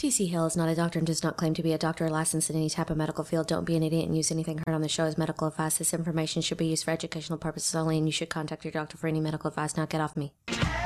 TC Hale is not a doctor and does not claim to be a doctor or licensed in any type of medical field. Don't be an idiot and use anything heard on the show as medical advice. This information should be used for educational purposes only, and you should contact your doctor for any medical advice. Now get off me.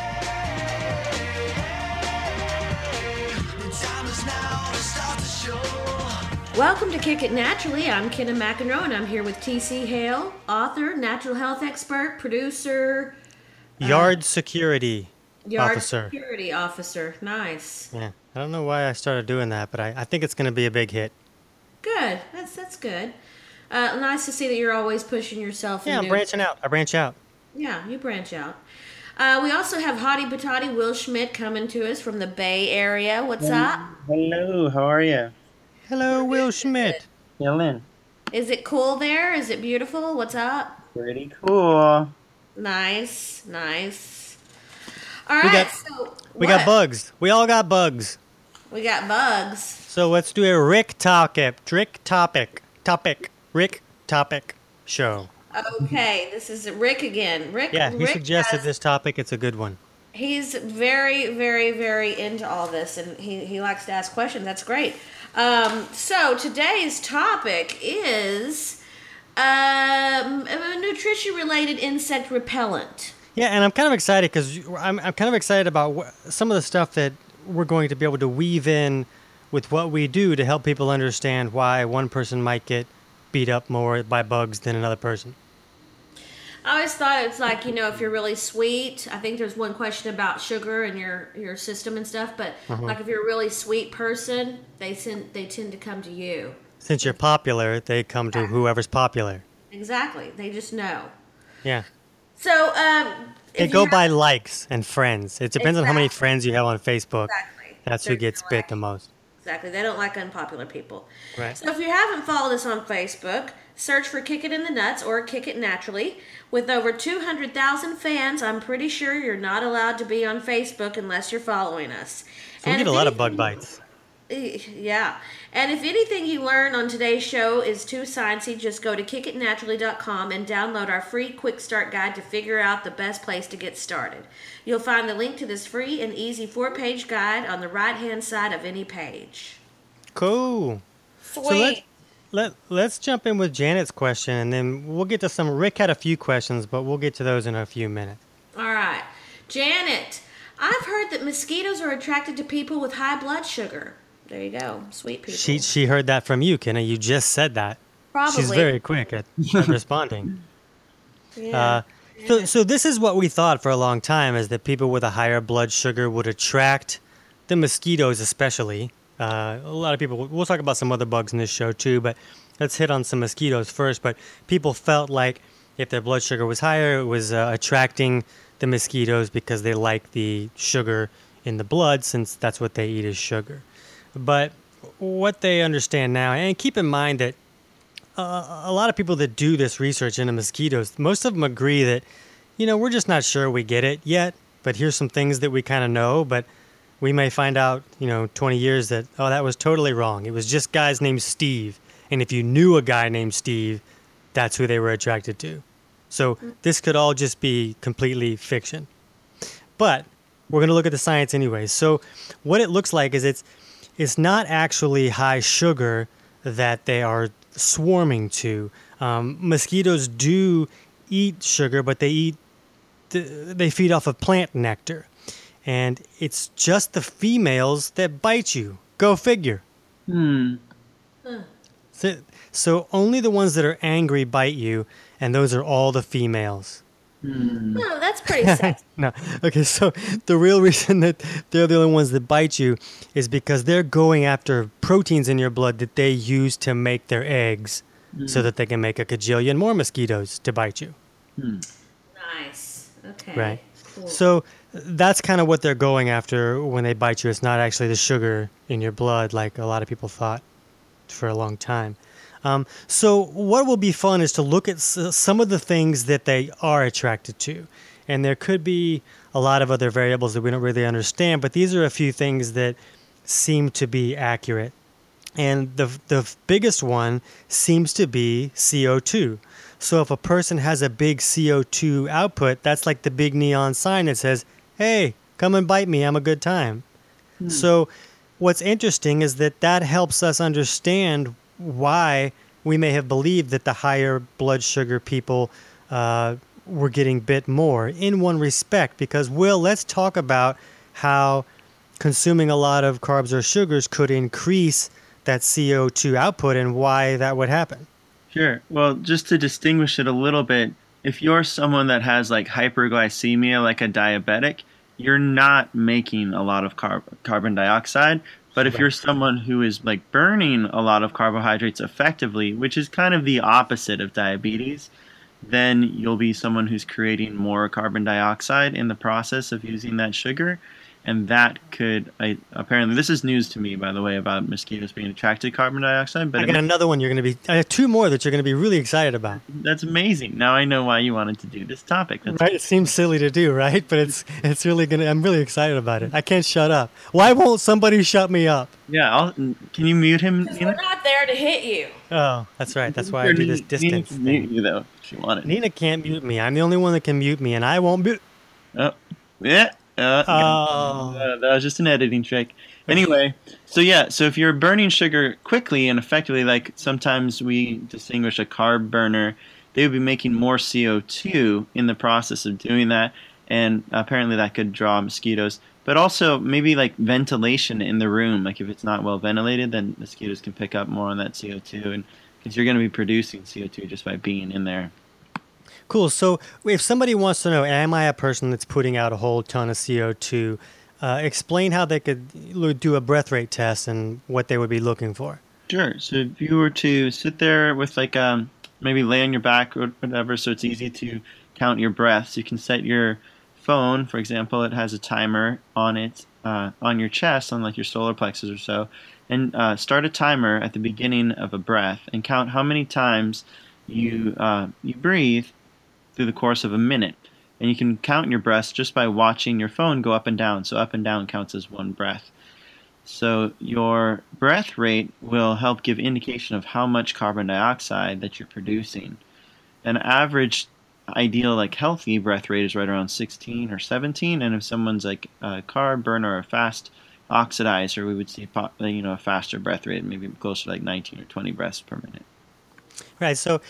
Welcome to Kick It Naturally. I'm Kenna McEnroe, and I'm here with TC Hale, author, natural health expert, producer, Yard security officer. Nice. Yeah, I don't know why I started doing that, but I think it's going to be a big hit. Good. That's good. Nice to see that you're always pushing yourself. Yeah, I'm branching out. I branch out. Yeah, you branch out. We also have Hottie Patati Will Schmidt coming to us from the Bay Area. What's up? Hello, how are you? Hello, Will Schmidt. Chillin'. Is it cool there? Is it beautiful? What's up? Pretty cool. Nice. All right, we got bugs. We all got bugs. We got bugs. So let's do a Rick topic show. Okay, this is Rick again. Rick. Yeah, he suggested this topic. It's a good one. He's very, very, very into all this, and he likes to ask questions. That's great. So today's topic is a nutrition-related insect repellent. Yeah, and I'm kind of excited because I'm kind of excited about some of the stuff that we're going to be able to weave in with what we do to help people understand why one person might get beat up more by bugs than another person. I always thought it's like, if you're really sweet, I think there's one question about sugar in your system and stuff, but like if you're a really sweet person, they tend to come to you. Since you're popular, they come to whoever's popular. Exactly. They just know. Yeah. So, they go by likes and friends. It depends on how many friends you have on Facebook. Exactly. That's who gets bit the most. Exactly. They don't like unpopular people. Right. So if you haven't followed us on Facebook, search for Kick It in the Nuts or Kick It Naturally. With over 200,000 fans, I'm pretty sure you're not allowed to be on Facebook unless you're following us. So we get a lot of bug bites. Yeah. And if anything you learn on today's show is too sciencey, just go to kickitnaturally.com and download our free quick start guide to figure out the best place to get started. You'll find the link to this free and easy 4-page guide on the right-hand side of any page. Cool. Sweet. So let's jump in with Janet's question, and then we'll get to some. Rick had a few questions, but we'll get to those in a few minutes. All right. Janet, I've heard that mosquitoes are attracted to people with high blood sugar. There you go. Sweet people. She heard that from you, Kenna. You just said that. Probably. She's very quick at responding. Yeah. So this is what we thought for a long time, is that people with a higher blood sugar would attract the mosquitoes especially. A lot of people, we'll talk about some other bugs in this show too, but let's hit on some mosquitoes first. But people felt like if their blood sugar was higher, it was attracting the mosquitoes because they like the sugar in the blood, since that's what they eat is sugar. But what they understand now, and keep in mind that a lot of people that do this research into mosquitoes, most of them agree that, we're just not sure we get it yet, but here's some things that we kind of know, but we may find out, 20 years that, that was totally wrong. It was just guys named Steve. And if you knew a guy named Steve, that's who they were attracted to. So this could all just be completely fiction. But we're going to look at the science anyway. So what it looks like is it's not actually high sugar that they are swarming to. Mosquitoes do eat sugar, but they feed off of plant nectar. And it's just the females that bite you. Go figure. So only the ones that are angry bite you, and those are all the females. Oh, that's pretty sexy. No. Okay, so the real reason that they're the only ones that bite you is because they're going after proteins in your blood that they use to make their eggs so that they can make a gajillion more mosquitoes to bite you. Nice. Okay. Right. Cool. So that's kind of what they're going after when they bite you. It's not actually the sugar in your blood like a lot of people thought for a long time. So what will be fun is to look at some of the things that they are attracted to. And there could be a lot of other variables that we don't really understand, but these are a few things that seem to be accurate. And the biggest one seems to be CO2. So if a person has a big CO2 output, that's like the big neon sign that says, hey, come and bite me, I'm a good time. So what's interesting is that helps us understand why we may have believed that the higher blood sugar people were getting bit more in one respect. Because, Will, let's talk about how consuming a lot of carbs or sugars could increase that CO2 output and why that would happen. Sure. Well, just to distinguish it a little bit, if you're someone that has like hyperglycemia, like a diabetic, you're not making a lot of carbon dioxide. But if you're someone who is like burning a lot of carbohydrates effectively, which is kind of the opposite of diabetes, then you'll be someone who's creating more carbon dioxide in the process of using that sugar. And that could, apparently, this is news to me, by the way, about mosquitoes being attracted to carbon dioxide. But I got another one I have two more that you're going to be really excited about. That's amazing. Now I know why you wanted to do this topic. Right? It seems silly to do, right? But it's really I'm really excited about it. I can't shut up. Why won't somebody shut me up? Yeah, can you mute him, Because Nina? we're not there to hit you. Oh, that's right. That's why I do this distance Nina can mute you, though, if she wanted. Nina can't mute me. I'm the only one that can mute me, and I won't mute. Oh, yeah. That was just an editing trick. Anyway, so if you're burning sugar quickly and effectively, like sometimes we distinguish a carb burner, they would be making more CO2 in the process of doing that, and apparently that could draw mosquitoes. But also maybe like ventilation in the room, like if it's not well ventilated, then mosquitoes can pick up more on that CO2, and because you're going to be producing CO2 just by being in there. Cool. So if somebody wants to know, am I a person that's putting out a whole ton of CO2, explain how they could do a breath rate test and what they would be looking for. Sure. So if you were to sit there with like maybe lay on your back or whatever, so it's easy to count your breaths, you can set your phone, for example, it has a timer on it, on your chest, on like your solar plexus or so, and start a timer at the beginning of a breath and count how many times you breathe through the course of a minute. And you can count your breaths just by watching your phone go up and down. So up and down counts as one breath. So your breath rate will help give indication of how much carbon dioxide that you're producing. An average ideal, like healthy breath rate is right around 16 or 17. And if someone's like a carb burner or a fast oxidizer, we would see a faster breath rate, maybe closer to like 19 or 20 breaths per minute. Right. So,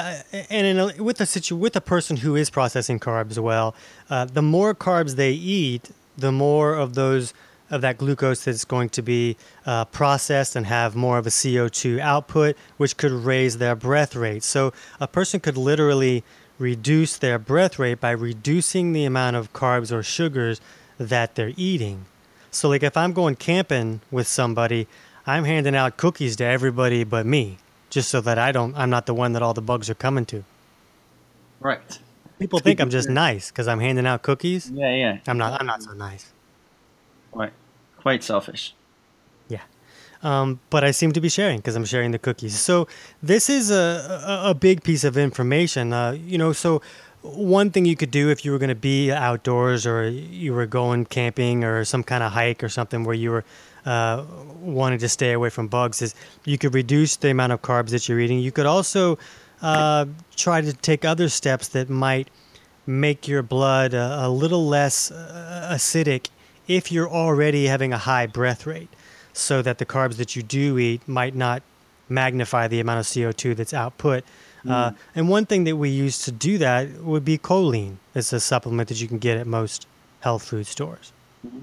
with a person who is processing carbs well, the more carbs they eat, the more of that glucose that's going to be processed and have more of a CO2 output, which could raise their breath rate. So, a person could literally reduce their breath rate by reducing the amount of carbs or sugars that they're eating. So, like if I'm going camping with somebody, I'm handing out cookies to everybody but me, just so that I'm not the one that all the bugs are coming to. Right. People think I'm just nice because I'm handing out cookies. Yeah. I'm not so nice. Right. Quite selfish. Yeah. But I seem to be sharing because I'm sharing the cookies. So this is a big piece of information. So one thing you could do if you were going to be outdoors or you were going camping or some kind of hike or something where you were wanting to stay away from bugs is you could reduce the amount of carbs that you're eating. You could also try to take other steps that might make your blood a little less acidic if you're already having a high breath rate, so that the carbs that you do eat might not magnify the amount of CO2 that's output. And one thing that we use to do that would be choline. It's a supplement that you can get at most health food stores.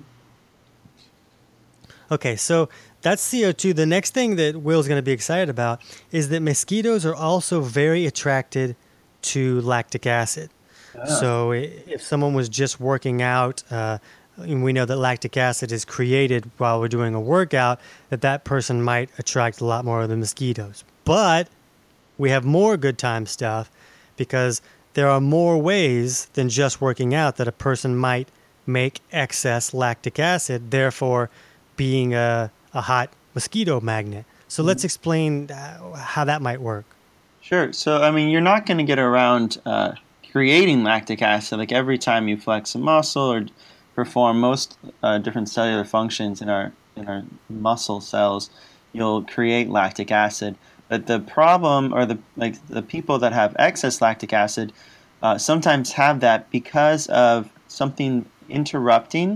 Okay, so that's CO2. The next thing that Will's going to be excited about is that mosquitoes are also very attracted to lactic acid. So if someone was just working out, and we know that lactic acid is created while we're doing a workout, that person might attract a lot more of the mosquitoes. But we have more good time stuff because there are more ways than just working out that a person might make excess lactic acid, therefore being a hot mosquito magnet. So let's explain how that might work. Sure. So, I mean, you're not going to get around creating lactic acid like every time you flex a muscle or perform most different cellular functions in our muscle cells. You'll create lactic acid. But the problem, or the people that have excess lactic acid, sometimes have that because of something interrupting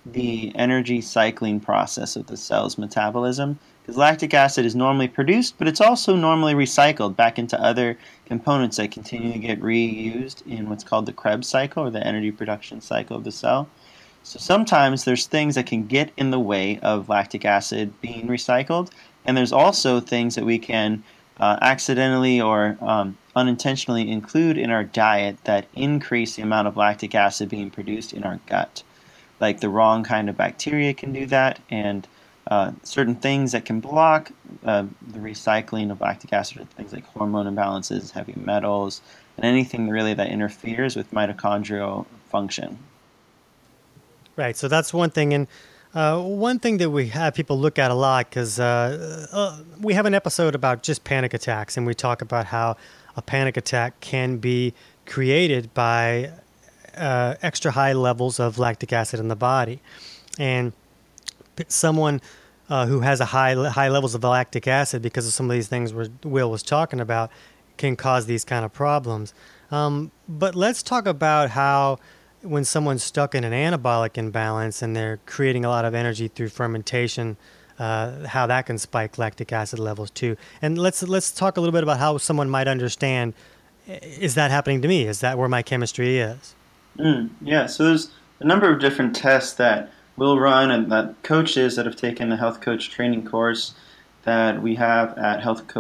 the energy cycling process of the cell's metabolism. Because lactic acid is normally produced, but it's also normally recycled back into other components that continue to get reused in what's called the Krebs cycle, or the energy production cycle of the cell. So sometimes there's things that can get in the way of lactic acid being recycled, and there's also things that we can accidentally or unintentionally include in our diet that increase the amount of lactic acid being produced in our gut. Like the wrong kind of bacteria can do that, and certain things that can block the recycling of lactic acid, things like hormone imbalances, heavy metals, and anything really that interferes with mitochondrial function. Right. So that's one thing. And one thing that we have people look at a lot, because we have an episode about just panic attacks, and we talk about how a panic attack can be created by extra high levels of lactic acid in the body. And someone who has a high levels of lactic acid, because of some of these things Will was talking about, can cause these kind of problems. But let's talk about how when someone's stuck in an anabolic imbalance and they're creating a lot of energy through fermentation, how that can spike lactic acid levels too. And let's talk a little bit about how someone might understand, is that happening to me? Is that where my chemistry is? Yeah, so there's a number of different tests that we'll run and that coaches that have taken the health coach training course that we have at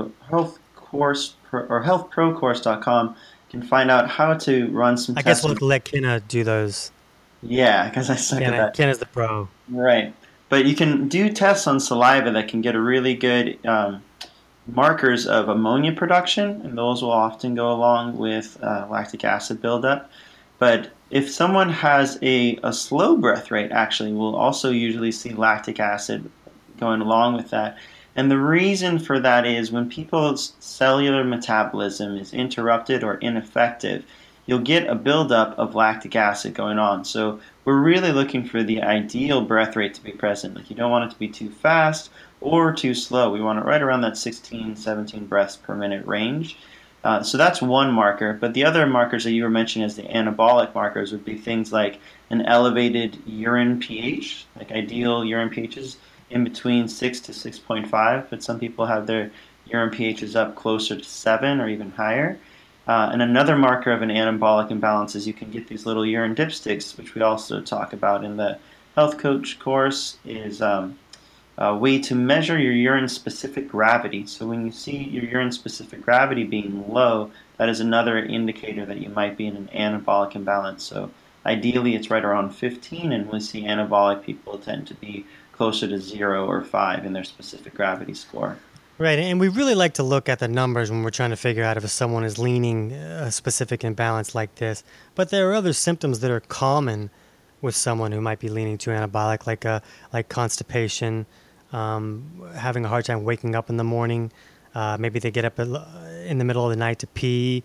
healthprocourse.com can find out how to run some tests. I guess we'll have to let Kenna do those. Yeah, because I suck at that. Kenna's the pro. Right. But you can do tests on saliva that can get a really good markers of ammonia production, and those will often go along with lactic acid buildup. But if someone has a slow breath rate, actually, we'll also usually see lactic acid going along with that. And the reason for that is when people's cellular metabolism is interrupted or ineffective, you'll get a buildup of lactic acid going on. So we're really looking for the ideal breath rate to be present. Like, you don't want it to be too fast or too slow. We want it right around that 16, 17 breaths per minute range. So that's one marker. But the other markers that you were mentioning as the anabolic markers would be things like an elevated urine pH, like ideal urine pHs in between 6 to 6.5, but some people have their urine pHs up closer to 7 or even higher. And another marker of an anabolic imbalance is you can get these little urine dipsticks, which we also talk about in the health coach course, is a way to measure your urine-specific gravity. So when you see your urine-specific gravity being low, that is another indicator that you might be in an anabolic imbalance. So ideally it's right around 15, and we see anabolic people tend to be closer to 0 or 5 in their specific gravity score. Right, and we really like to look at the numbers when we're trying to figure out if someone is leaning a specific imbalance like this. But there are other symptoms that are common with someone who might be leaning to anabolic, like constipation, having a hard time waking up in the morning. Maybe they get up in the middle of the night to pee.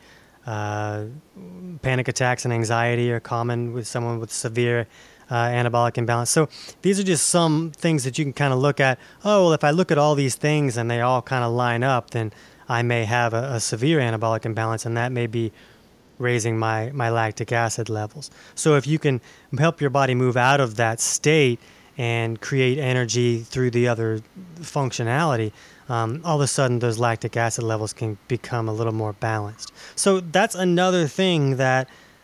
Panic attacks and anxiety are common with someone with severe anabolic imbalance. So these are just some things that you can kind of look at. Oh, well, if I look at all these things and they all kind of line up, then I may have a severe anabolic imbalance, and that may be raising my lactic acid levels. So if you can help your body move out of that state and create energy through the other functionality, all of a sudden those lactic acid levels can become a little more balanced. So that's another thing that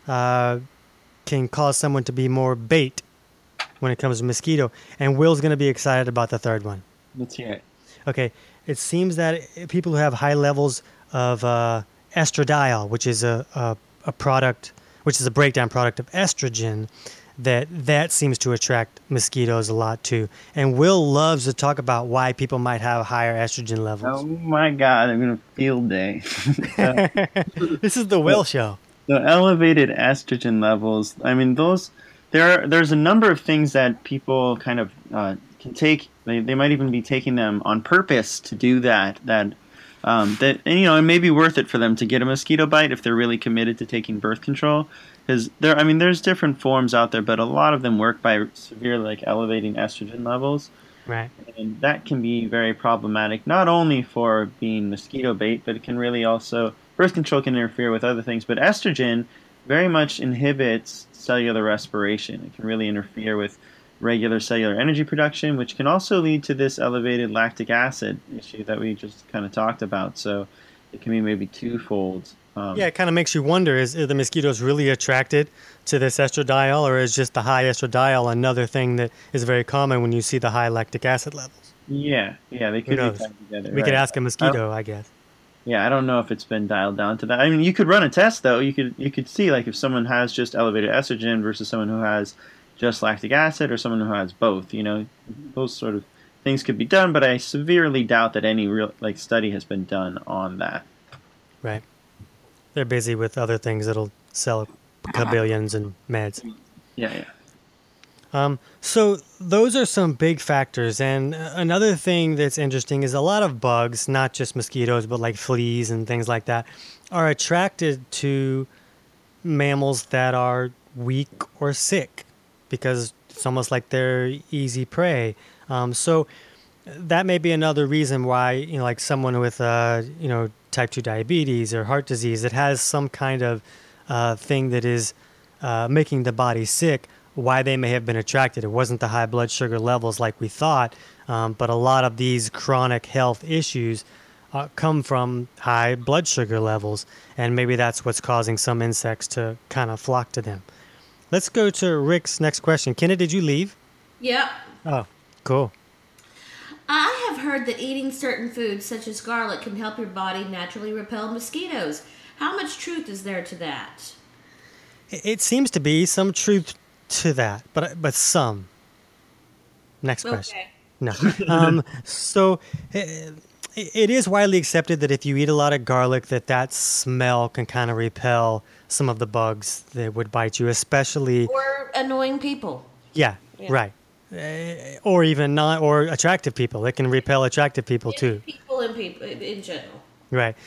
can cause someone to be more bait when it comes to mosquito. And Will's going to be excited about the third one. Let's hear it. Okay. It seems that people who have high levels of estradiol, which is a product, which is a breakdown product of estrogen, that seems to attract mosquitoes a lot too. And Will loves to talk about why people might have higher estrogen levels. Oh my God, I'm in a field day. This is the Will show. The elevated estrogen levels, I mean, there's a number of things that people kind of can take. They might even be taking them on purpose to do that. And it may be worth it for them to get a mosquito bite if they're really committed to taking birth control. Because there's different forms out there, but a lot of them work by severely elevating estrogen levels. Right. And that can be very problematic, not only for being mosquito bait, but it can really also, birth control can interfere with other things. But estrogen very much inhibits cellular respiration. It can really interfere with regular cellular energy production, which can also lead to this elevated lactic acid issue that we just kind of talked about. So it can be maybe twofold. Yeah, it kind of makes you wonder, is are the mosquitoes really attracted to this estradiol, or is just the high estradiol another thing that is very common when you see the high lactic acid levels? Yeah, they Who could be knows? tied together. We could Right. ask a mosquito, I guess. Yeah, I don't know if it's been dialed down to that. I mean, you could run a test though. You could see like if someone has just elevated estrogen versus someone who has just lactic acid, or someone who has both. Those sort of things could be done, but I severely doubt that any real study has been done on that. Right. They're busy with other things that'll sell billions in meds. Yeah. So those are some big factors. And another thing that's interesting is a lot of bugs, not just mosquitoes, but like fleas and things like that, are attracted to mammals that are weak or sick because it's almost like they're easy prey. So that may be another reason why, like someone with, type 2 diabetes or heart disease that has some kind of thing that is making the body sick, why they may have been attracted. It wasn't the high blood sugar levels like we thought, but a lot of these chronic health issues come from high blood sugar levels, and maybe that's what's causing some insects to kind of flock to them. Let's go to Rick's next question. Kenna, did you leave? Yep. Oh, cool. I have heard that eating certain foods, such as garlic, can help your body naturally repel mosquitoes. How much truth is there to that? It seems to be some truth to that, but some. Next question. Okay. No. So it is widely accepted that if you eat a lot of garlic, that smell can kind of repel some of the bugs that would bite you, especially. Or annoying people. Yeah. Right. Or even not, or attractive people. It can repel attractive people too. People in general. Right.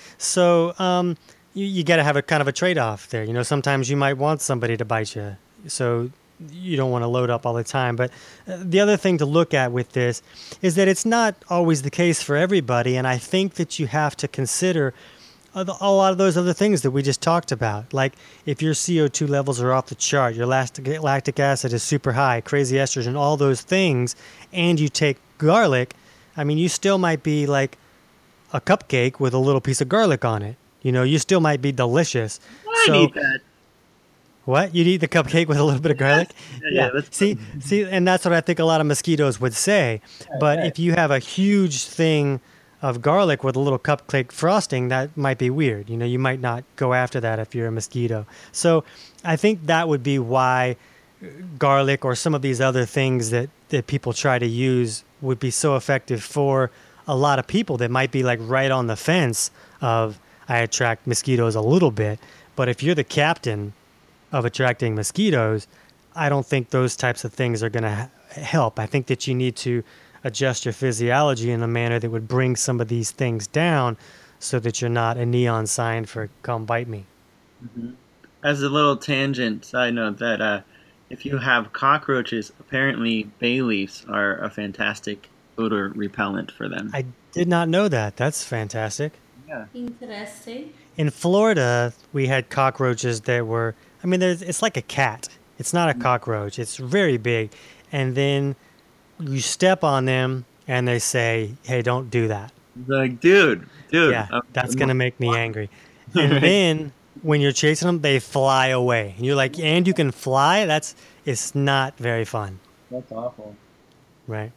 So you got to have a kind of a trade-off there. Sometimes you might want somebody to bite you, so you don't want to load up all the time. But the other thing to look at with this is that it's not always the case for everybody, and I think that you have to consider a lot of those other things that we just talked about. Like if your CO2 levels are off the chart, your lactic acid is super high, crazy estrogen, all those things, and you take garlic, I mean, you still might be like a cupcake with a little piece of garlic on it. You still might be delicious. I need that. What? You'd eat the cupcake with a little bit of garlic? Yeah. See, and that's what I think a lot of mosquitoes would say. But if you have a huge thing of garlic with a little cupcake frosting, that might be weird. You might not go after that if you're a mosquito. So I think that would be why garlic or some of these other things that people try to use would be so effective for a lot of people that might be like right on the fence of, I attract mosquitoes a little bit. But if you're the captain of attracting mosquitoes, I don't think those types of things are going to help. I think that you need to adjust your physiology in a manner that would bring some of these things down so that you're not a neon sign for come bite me. Mm-hmm. As a little tangent side note, that if you have cockroaches, apparently bay leaves are a fantastic odor repellent for them. I did not know that. That's fantastic. Yeah. Interesting. In Florida, we had cockroaches that were, it's like a cat. It's not a cockroach. It's very big. And then you step on them and they say, hey, don't do that. Like, dude. Yeah, that's going to make me angry. And then when you're chasing them, they fly away. And you're like, and you can fly? It's not very fun. That's awful. Right.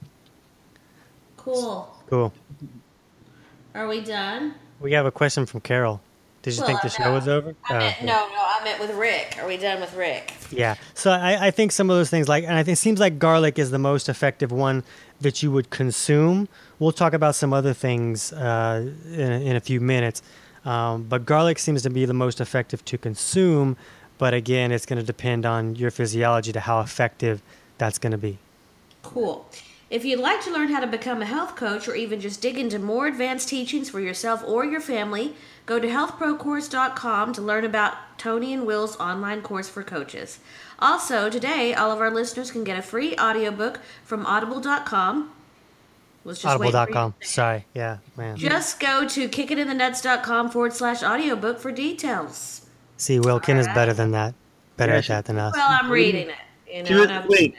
Cool. Are we done? We have a question from Carol. Did you think the show was over? I meant with Rick. Are we done with Rick? Yeah. So I think some of those things, and I think it seems like garlic is the most effective one that you would consume. We'll talk about some other things in a few minutes. But garlic seems to be the most effective to consume. But again, it's going to depend on your physiology to how effective that's going to be. Cool. If you'd like to learn how to become a health coach or even just dig into more advanced teachings for yourself or your family, go to healthprocourse.com to learn about Tony and Will's online course for coaches. Also, today, all of our listeners can get a free audiobook from audible.com. Audible.com. Sorry. Yeah, man. Just go to kickitinthenots.com/audiobook for details. See, Wilkin is better than that. Better at that than us. Well, I'm reading it. Wait.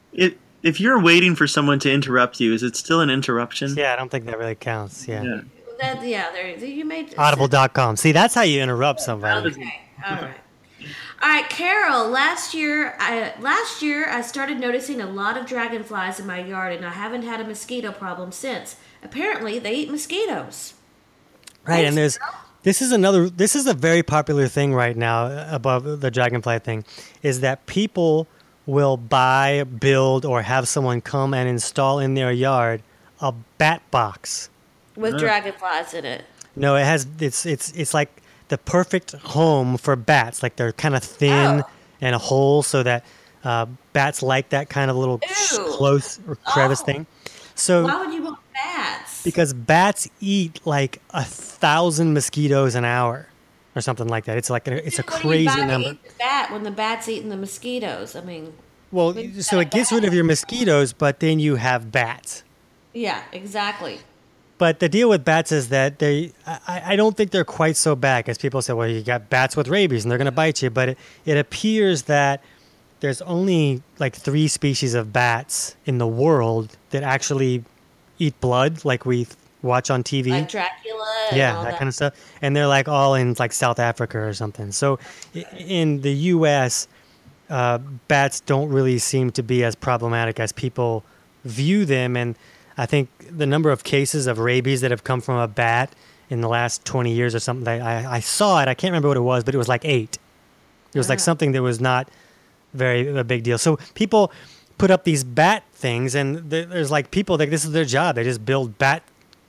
if you're waiting for someone to interrupt you, is it still an interruption? Yeah, I don't think that really counts. Yeah. Yeah. There you made Audible.com. See, that's how you interrupt somebody. Okay, all right. All right, Carol. Last year I started noticing a lot of dragonflies in my yard, and I haven't had a mosquito problem since. Apparently, they eat mosquitoes. Right, and Thanks, this is a very popular thing right now above the dragonfly thing, is that people will buy, build, or have someone come and install in their yard a bat box. with dragonflies in it. No, it's like the perfect home for bats. Like they're kind of thin Oh. and a hole so that bats like that kind of little Ew. close or crevice Oh. thing. So Why would you want bats? because bats eat like 1,000 mosquitoes an hour or something like that. It's like it's a What do you buy crazy to number. eat the bat when the bat's eating the mosquitoes? I mean, Well, Maybe so it gets rid of your mosquitoes, but then you have bats. yeah, exactly. But the deal with bats is that I don't think they're quite so bad, because people say, well, you got bats with rabies and they're going to bite you. But it appears that there's only like 3 species of bats in the world that actually eat blood, like we watch on TV. Like Dracula and Yeah, all that kind of stuff. And they're like all in like South Africa or something. So in the U.S., bats don't really seem to be as problematic as people view them. And I think the number of cases of rabies that have come from a bat in the last 20 years or something, I saw it. I can't remember what it was, but it was like 8. It was like something that was not a big deal. So people put up these bat things, and there's like people that this is their job. They just build bat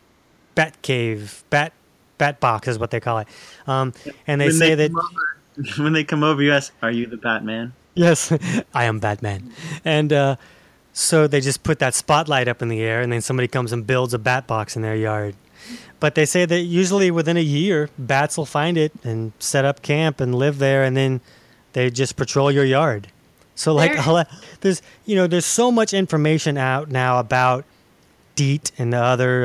cave, bat box is what they call it. And they When say that come over, when they come over, you ask, "Are you the Batman?" yes, I am Batman. And so they just put that spotlight up in the air, and then somebody comes and builds a bat box in their yard. But they say that usually within a year, bats will find it and set up camp and live there, and then they just patrol your yard. So like there's so much information out now about DEET and the other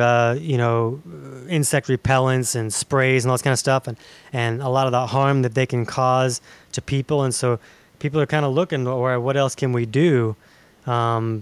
insect repellents and sprays and all this kind of stuff, and a lot of the harm that they can cause to people. And so people are kind of looking, or what else can we do? And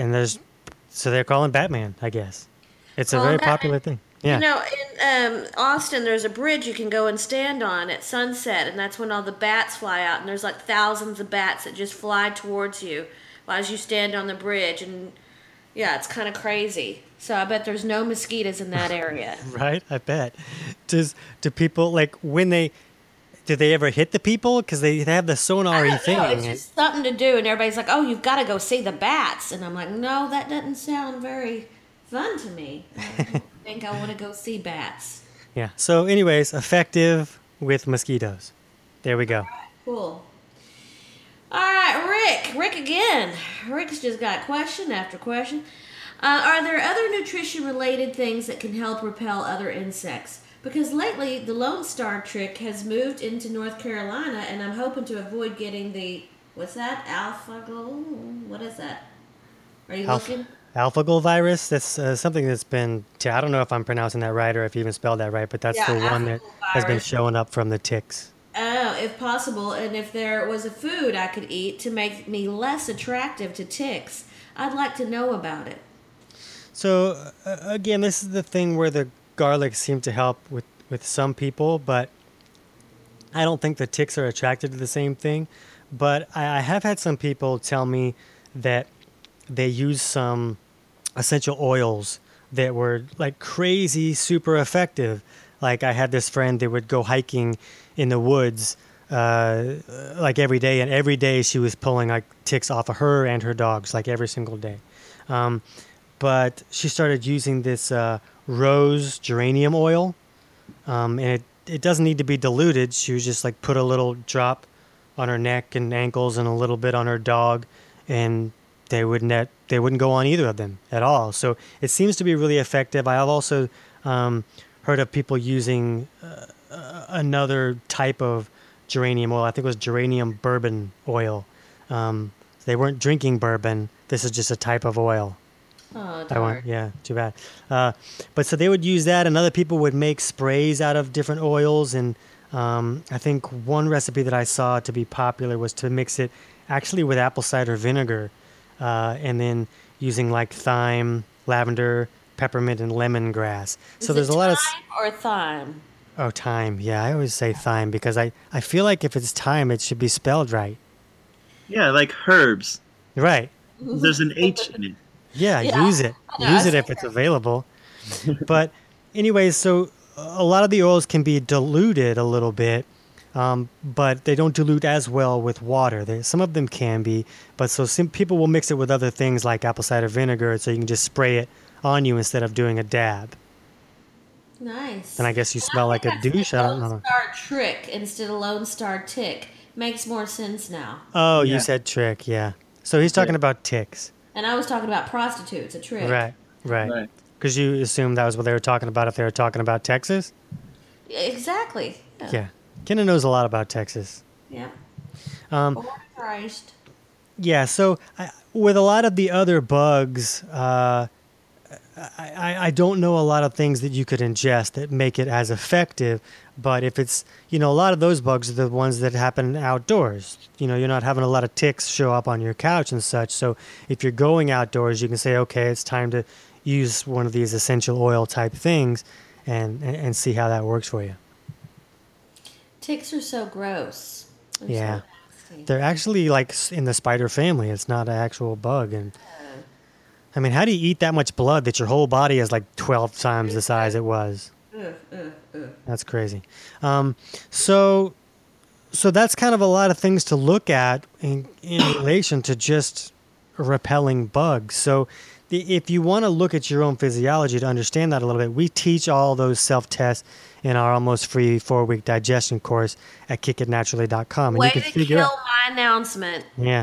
so they're calling Batman, I guess. It's a very popular thing. Yeah. You know, in Austin, there's a bridge you can go and stand on at sunset, and that's when all the bats fly out, and there's like thousands of bats that just fly towards you as you stand on the bridge, and yeah, it's kind of crazy. So I bet there's no mosquitoes in that area. Right? I bet. Do people, like, do they ever hit the people? Because they have the sonar-y thing. No, it's just something to do, and everybody's like, "Oh, you've got to go see the bats," and I'm like, "No, that doesn't sound very fun to me. I don't think I want to go see bats." Yeah. So anyways, effective with mosquitoes. There we go. Cool. All right, Rick again. Rick's just got question after question. Are there other nutrition-related things that can help repel other insects? Because lately, the Lone Star trick has moved into North Carolina, and I'm hoping to avoid getting the, what's that, what is that? Are you looking? Alpha-gal virus. That's something that's been, I don't know if I'm pronouncing that right or if you even spelled that right, but that's Yeah, the one that alpha-gal has been virus. showing up from the ticks. Oh, if possible, and if there was a food I could eat to make me less attractive to ticks, I'd like to know about it. So again, this is the thing where the garlic seemed to help with some people, but I don't think the ticks are attracted to the same thing. But I have had some people tell me that they use some essential oils that were like crazy, super effective. Like I had this friend that would go hiking in the woods like every day, and every day she was pulling like ticks off of her and her dogs, like every single day. But she started using this rose geranium oil, and it doesn't need to be diluted. She would just like put a little drop on her neck and ankles and a little bit on her dog, and they wouldn't go on either of them at all. So it seems to be really effective. I have also heard of people using another type of geranium oil. I think it was geranium bourbon oil. They weren't drinking bourbon. This is just a type of oil. Oh, darn. Yeah, too bad. But so they would use that, and other people would make sprays out of different oils. And I think one recipe that I saw to be popular was to mix it actually with apple cider vinegar. and then using like thyme, lavender, peppermint, and lemongrass. So there's a lot of thyme or thyme? thyme. Yeah, I always say thyme because I feel like if it's thyme, it should be spelled right. Yeah, like herbs. Right. There's an H in it. Yeah, Yeah. use it. I know, I Use it see if it's available. But anyways, so a lot of the oils can be diluted a little bit, but they don't dilute as well with water. Some of them can be, but so some people will mix it with other things like apple cider vinegar, so you can just spray it on you instead of doing a dab. Nice. And I guess you smell like a think douche. I don't know. Lone Star Trick instead of Lone Star Tick makes more sense now. Oh, Yeah. you said trick, yeah. So he's talking Yeah. about ticks. And I was talking about prostitutes, a trick. Right. Right. Because you assumed that was what they were talking about if they were talking about Texas? Exactly. Yeah. Kenna knows a lot about Texas. Yeah. Um, Christ. Yeah, so with a lot of the other bugs, I don't know a lot of things that you could ingest that make it as effective. But if it's, a lot of those bugs are the ones that happen outdoors. You're not having a lot of ticks show up on your couch and such. So if you're going outdoors, you can say, okay, it's time to use one of these essential oil type things and see how that works for you. Ticks are so gross. They're Yeah. so nasty. They're actually like in the spider family. It's not an actual bug. And I mean, how do you eat that much blood that your whole body is like 12 times the size it was? That's crazy. So that's kind of a lot of things to look at in relation to just repelling bugs. So if you want to look at your own physiology to understand that a little bit, we teach all those self-tests in our almost free 4-week digestion course at kickitnaturally.com. And Way you can to figure kill out. my announcement. Yeah.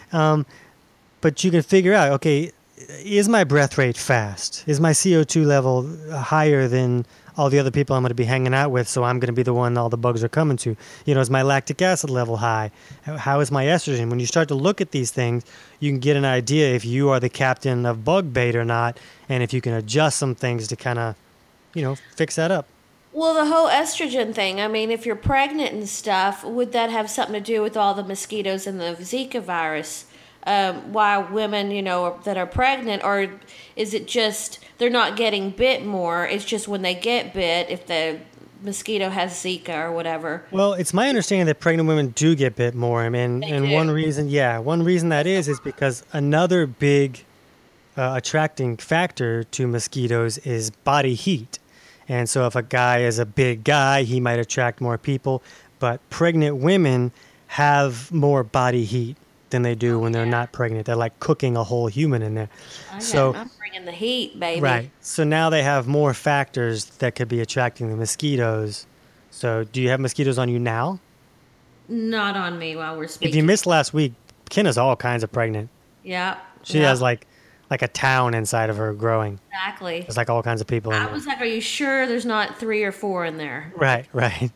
But you can figure out, okay, is my breath rate fast? Is my CO2 level higher than all the other people I'm going to be hanging out with, so I'm going to be the one all the bugs are coming to? Is my lactic acid level high? How is my estrogen? When you start to look at these things, you can get an idea if you are the captain of bug bait or not, and if you can adjust some things to kind of, fix that up. Well, the whole estrogen thing, I mean, if you're pregnant and stuff, would that have something to do with all the mosquitoes and the Zika virus? Why women, that are pregnant, or is it just they're not getting bit more? It's just when they get bit, if the mosquito has Zika or whatever. Well, it's my understanding that pregnant women do get bit more. I mean, They and do. one reason that is because another big attracting factor to mosquitoes is body heat. And so if a guy is a big guy, he might attract more people. But pregnant women have more body heat than they do when they're not pregnant. They're like cooking a whole human in there. So I'm bringing the heat, baby. right. So now they have more factors that could be attracting the mosquitoes. So do you have mosquitoes on you now? Not on me while we're speaking. If you missed last week, Kenna's all kinds of pregnant. Yeah. She has like a town inside of her growing. Exactly. There's like all kinds of people in I there. was like, are you sure there's not 3 or 4 in there? Right.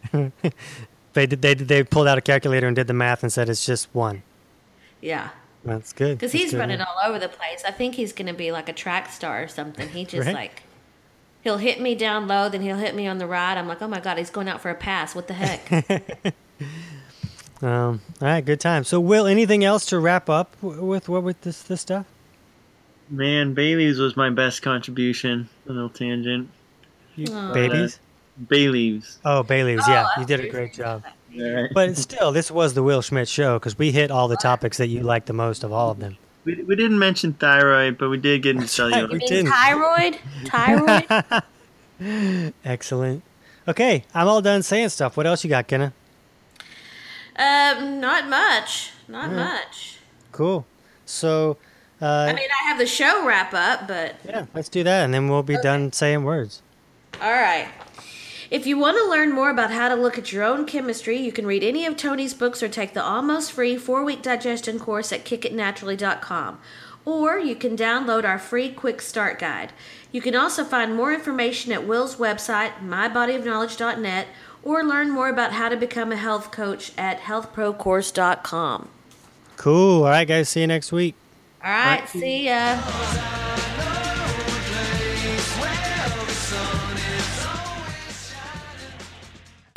They pulled out a calculator and did the math and said it's just one. Yeah. That's good. Because That's he's good. running all over the place. I think he's going to be like a track star or something. He just Right. he'll hit me down low, then he'll hit me on the ride. I'm like, oh my God, he's going out for a pass. What the heck? All right, good time. So, Will, anything else to wrap up with this stuff? Man, Bailey's was my best contribution. A little tangent. Babies? Bay leaves. Oh, bay leaves. Yeah, you did a great job. Right. But still, this was the Will Schmidt show because we hit all the topics that you liked the most of all of them. We didn't mention thyroid, but we did get into cellular. We You mean didn't. thyroid? Thyroid? Excellent. Okay, I'm all done saying stuff. What else you got, Kenna? Not much. Not much. Cool. So, I mean, I have the show wrap up, but yeah, let's do that, and then we'll be done saying words. all right. If you want to learn more about how to look at your own chemistry, you can read any of Tony's books or take the almost free 4-week digestion course at kickitnaturally.com. Or you can download our free quick start guide. You can also find more information at Will's website, mybodyofknowledge.net, or learn more about how to become a health coach at healthprocourse.com. Cool. All right, guys. See you next week. All right, see ya.